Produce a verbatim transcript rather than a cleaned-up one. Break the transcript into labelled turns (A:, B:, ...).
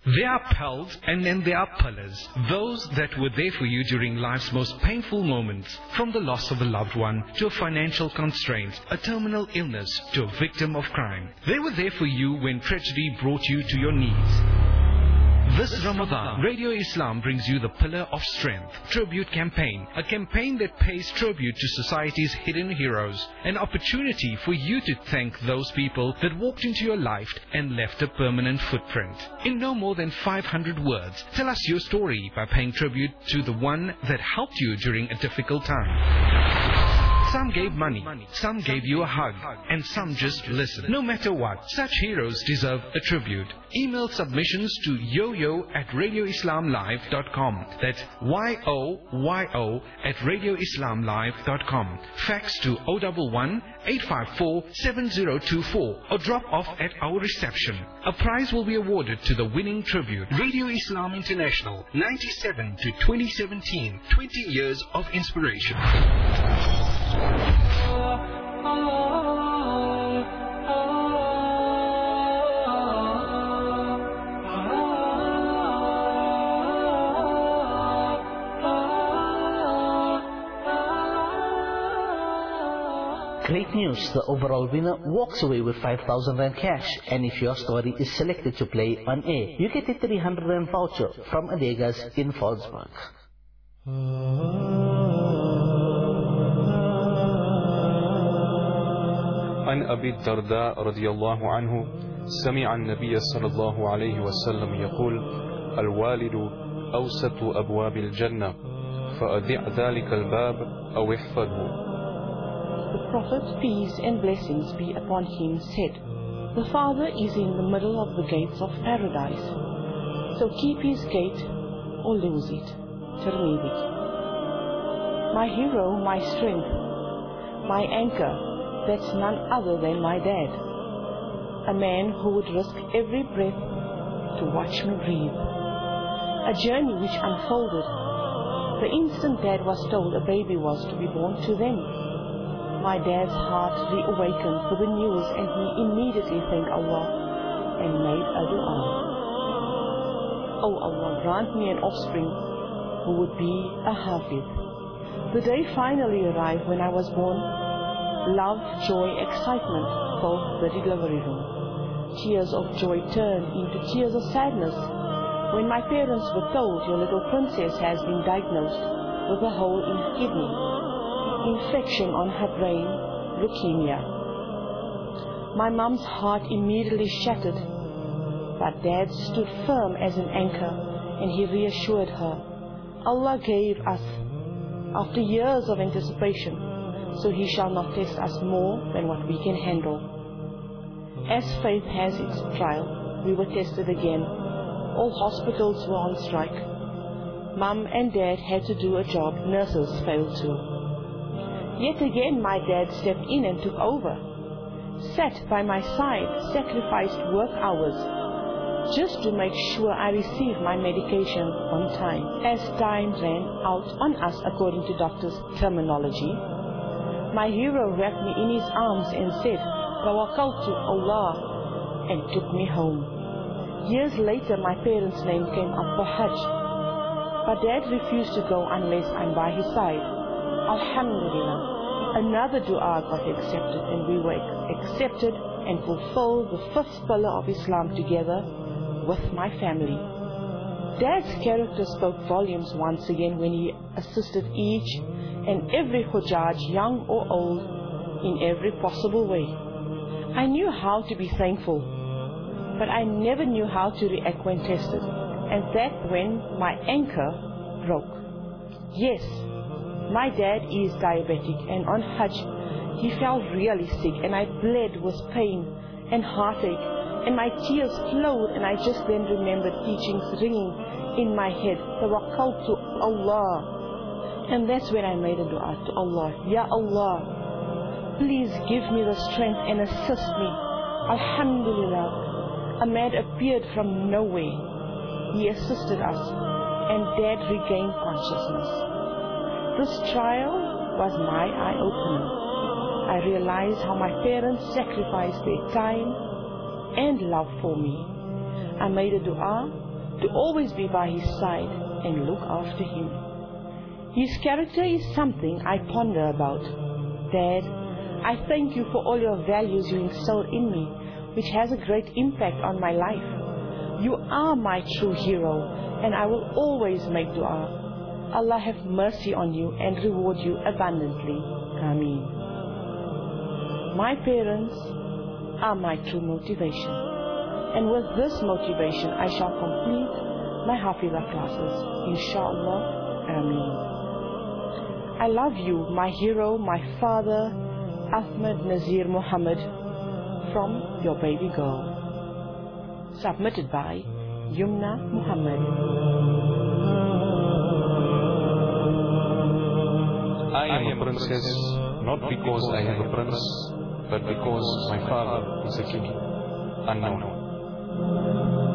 A: There are pals and then there are pillars. Those that were there for you during life's most painful moments. From the loss of a loved one, to a financial constraint, a terminal illness, to a victim of crime. They were there for you when tragedy brought you to your knees. This Ramadan, Radio Islam brings you the Pillar of Strength Tribute Campaign, a campaign that pays tribute to society's hidden heroes, an opportunity for you to thank those people that walked into your life and left a permanent footprint. In no more than five hundred words, tell us your story by paying tribute to the one that helped you during a difficult time. Some gave money, some gave you a hug, and some just listened. No matter what, such heroes deserve a tribute. Email submissions to yoyo at radio islam live dot com. That's Y O Y O at radio islam live dot com. Fax to zero one one, eight five four, seven zero two four or drop off at our reception. A prize will be awarded to the winning tribute. Radio Islam International, ninety-seven to twenty seventeen, twenty years of inspiration.
B: Great news, the overall winner walks away with five thousand rand cash, and if your story is selected to play on air, you get a three hundred rand voucher from Adegas in Volksburg.
C: عن أبي الدرداء رضي الله عنه سمع النبي صلى الله عليه وسلم يقول الوالد أوسط أبواب الجنة فأذع ذلك الباب أو احفظه.
D: The Prophet, peace and blessings be upon him, said, the father is in the middle of the gates of paradise, so keep his gate or lose it. Tirmidhi. My hero, my strength, my anchor, that's none other than my dad. A man who would risk every breath to watch me breathe. A journey which unfolded the instant Dad was told a baby was to be born to them. My dad's heart reawakened for the news, and he immediately thanked Allah and made a dua. Oh Allah, grant me an offspring who would be a Hafiz. The day finally arrived when I was born. Love, joy, excitement filled the delivery room. Tears of joy turned into tears of sadness when my parents were told your little princess has been diagnosed with a hole in her kidney, infection on her brain, leukemia. My mom's heart immediately shattered, but Dad stood firm as an anchor, and he reassured her. Allah gave us after years of anticipation, so He shall not test us more than what we can handle. As faith has its trial, we were tested again. All hospitals were on strike. Mum and Dad had to do a job nurses failed to. Yet again my dad stepped in and took over. Sat by my side, sacrificed work hours, just to make sure I received my medication on time. As time ran out on us according to doctors' terminology, my hero wrapped me in his arms and said, Tawakkaltu Allah, and took me home. Years later, my parents' name came up for Hajj, but Dad refused to go unless I'm by his side. Alhamdulillah, another dua got accepted, and we were accepted and fulfilled the fifth pillar of Islam together with my family. Dad's character spoke volumes once again when he assisted each and every Hujjaj, young or old, in every possible way. I knew how to be thankful, but I never knew how to react when tested, and that when my anchor broke. Yes, my dad is diabetic, and on Hajj he fell really sick, and I bled with pain and heartache, and my tears flowed, and I just then remembered teachings ringing in my head, Tawakkaltu Allah. And that's when I made a dua to Allah. Ya Allah, please give me the strength and assist me. Alhamdulillah. A man appeared from nowhere. He assisted us, and Dad regained consciousness. This trial was my eye-opener. I realized how my parents sacrificed their time and love for me. I made a dua to always be by his side and look after him. His character is something I ponder about. Dad, I thank you for all your values you instilled in me, which has a great impact on my life. You are my true hero, and I will always make dua. Allah have mercy on you and reward you abundantly. Ameen. My parents are my true motivation, and with this motivation I shall complete my Hafizah classes, inshallah. Ameen. I love you, my hero, my father, Ahmed Nazir Muhammad, from your baby girl. Submitted by Yumna Muhammad.
C: I am a princess, not because I have a prince, but because my father is a king. Unknown.